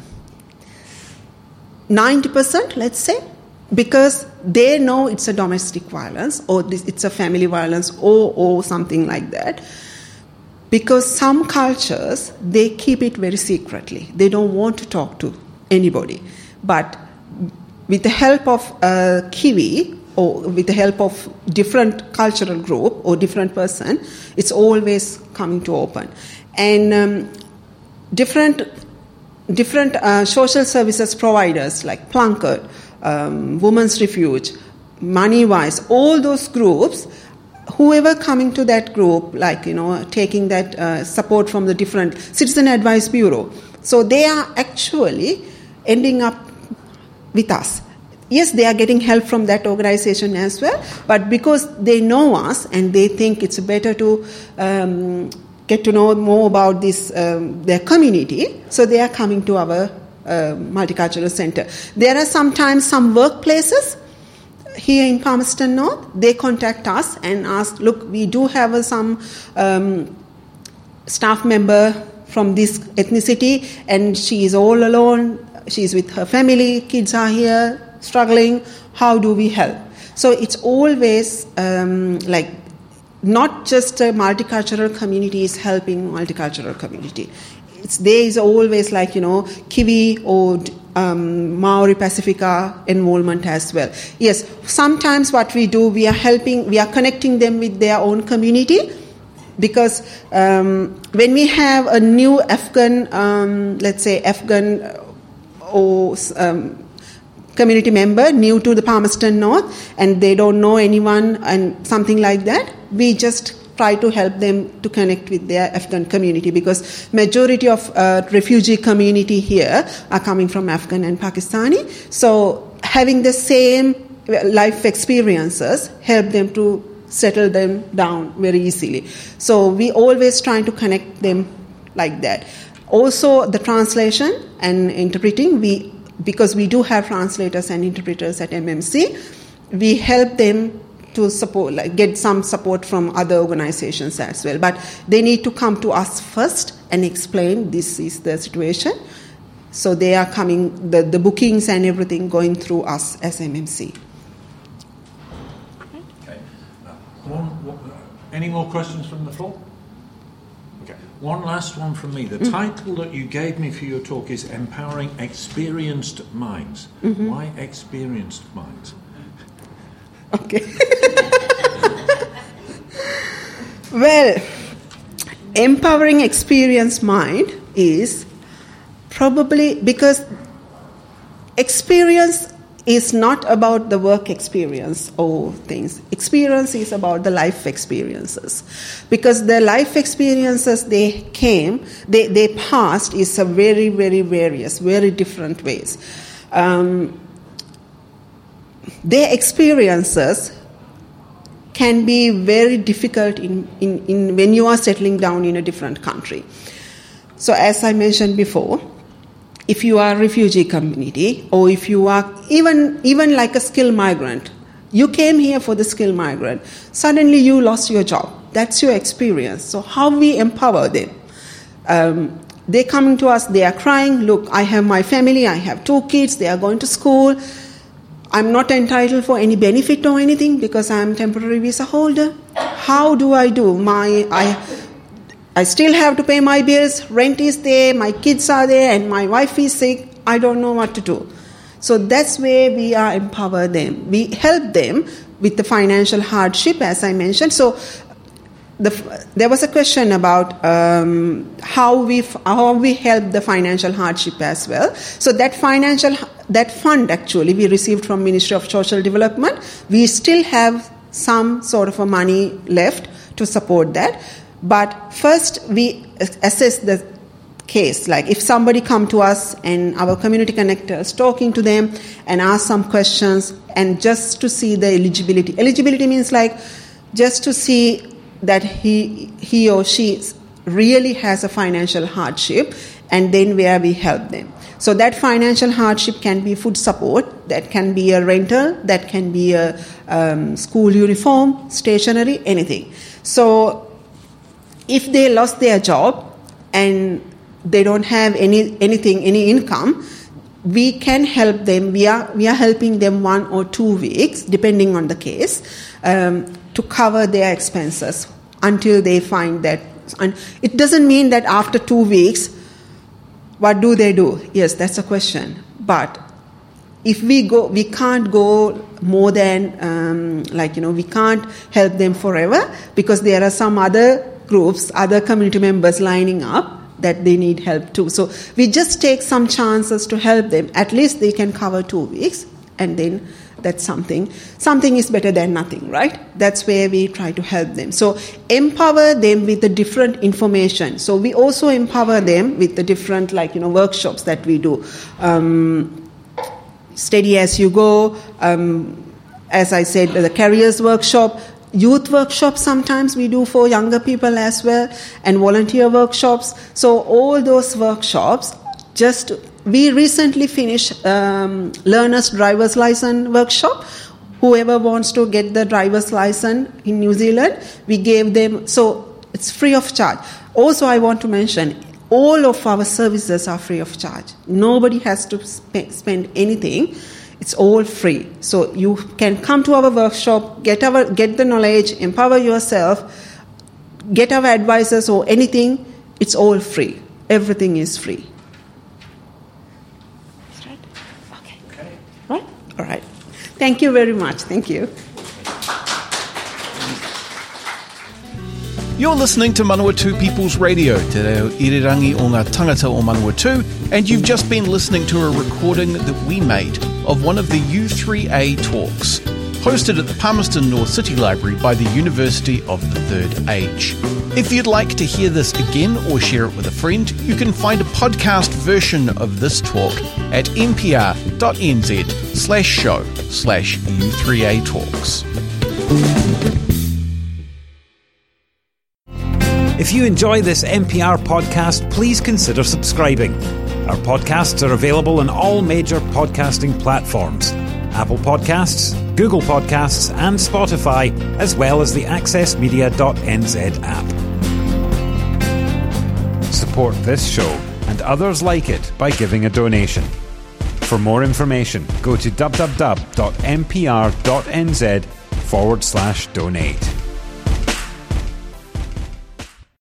ninety percent, let's say, because they know it's a domestic violence or this, it's a family violence or, or something like that. Because some cultures, they keep it very secretly. They don't want to talk to anybody. But with the help of a Kiwi or with the help of different cultural group or different person, it's always coming to open. And um, different different uh, social services providers like Plunkett, um, Women's Refuge, Moneywise, all those groups, whoever coming to that group, like, you know, taking that uh, support from the different Citizen Advice Bureau. So they are actually ending up with us. Yes, they are getting help from that organization as well, but because they know us and they think it's better to um, get to know more about this um, their community, so they are coming to our uh, multicultural center. There are sometimes some workplaces here in Palmerston North, they contact us and ask, look, we do have uh, some um, staff member from this ethnicity and she is all alone, she's with her family, kids are here, struggling, how do we help? So it's always um, like not just a multicultural community is helping multicultural community. It's, there is always like, you know, Kiwi or um, Maori Pacifica involvement as well. Yes, sometimes what we do, we are helping, we are connecting them with their own community because um, when we have a new Afghan, um, let's say Afghan or um, community member new to the Palmerston North and they don't know anyone and something like that, we just try to help them to connect with their Afghan community because majority of uh, refugee community here are coming from Afghan and Pakistani. So having the same life experiences help them to settle them down very easily. So we always try to connect them like that. Also, the translation and interpreting, we because we do have translators and interpreters at M M C, we help them to support, like get some support from other organizations as well. But they need to come to us first and explain this is the situation. So they are coming, the, the bookings and everything going through us as M M C. Okay. Uh, one, one, any more questions from the floor? Okay. One last one from me. The mm-hmm. title that you gave me for your talk is Empowering Experienced Minds. Mm-hmm. Why experienced minds? Okay. Well, empowering experienced mind is probably because experience is not about the work experience or things. Experience is about the life experiences. Because the life experiences they came, they, they passed is a very, very various, very different ways. Um, their experiences can be very difficult in, in, in when you are settling down in a different country. So as I mentioned before, if you are a refugee community or if you are even, even like a skilled migrant, you came here for the skilled migrant, suddenly you lost your job. That's your experience. So how we empower them? Um, they're coming to us, they are crying, look, I have my family, I have two kids, they are going to school. I'm not entitled for any benefit or anything because I'm temporary visa holder. How do I do? My I I still have to pay my bills, rent is there, my kids are there, and my wife is sick. I don't know what to do. So that's where we are empower them. We help them with the financial hardship, as I mentioned. So the, there was a question about um, how we how we help the financial hardship as well. So that financial that fund actually we received from Ministry of Social Development. We still have some sort of a money left to support that. But first we assess the case. Like if somebody come to us and our community connectors talking to them and ask some questions and just to see the eligibility. Eligibility means like just to see that he he or she really has a financial hardship, and then where we help them. So that financial hardship can be food support, that can be a rental, that can be a um, school uniform, stationery, anything. So if they lost their job and they don't have any anything, any income, we can help them. We are we are helping them one or two weeks, depending on the case, um, to cover their expenses until they find that. And it doesn't mean that after two weeks, what do they do? Yes, that's a question. But if we go, we can't go more than um, like you know, we can't help them forever because there are some other groups, other community members lining up that they need help too. So we just take some chances to help them. At least they can cover two weeks, and then that's something. Something is better than nothing, right? That's where we try to help them. So empower them with the different information. So we also empower them with the different, like, you know, workshops that we do. Um, Steady as you go. Um, as I said, the careers workshop. Youth workshops sometimes we do for younger people as well, and volunteer workshops. So all those workshops, just we recently finished um, learners driver's license workshop. Whoever wants to get the driver's license in New Zealand, we gave them, so it's free of charge. Also, I want to mention, all of our services are free of charge. Nobody has to sp- spend anything. It's all free. So you can come to our workshop, get our get the knowledge, empower yourself, get our advices or anything. It's all free. Everything is free. That's right. Okay. Okay. Right? All right. Thank you very much. Thank you. You're listening to Manawatu People's Radio, Te Reo Irirangi o ngā tangata o Manawatu, and you've just been listening to a recording that we made of one of the U three A talks. hosted at the Palmerston North City Library by the University of the Third Age. If you'd like to hear this again or share it with a friend, you can find a podcast version of this talk at npr.nz slash show slash U3A talks. If you enjoy this N P R podcast, please consider subscribing. Our podcasts are available on all major podcasting platforms: Apple Podcasts, Google Podcasts and Spotify, as well as the access media dot n z app. Support this show and others like it by giving a donation. For more information, go to w w w dot n p r dot n z forward slash donate.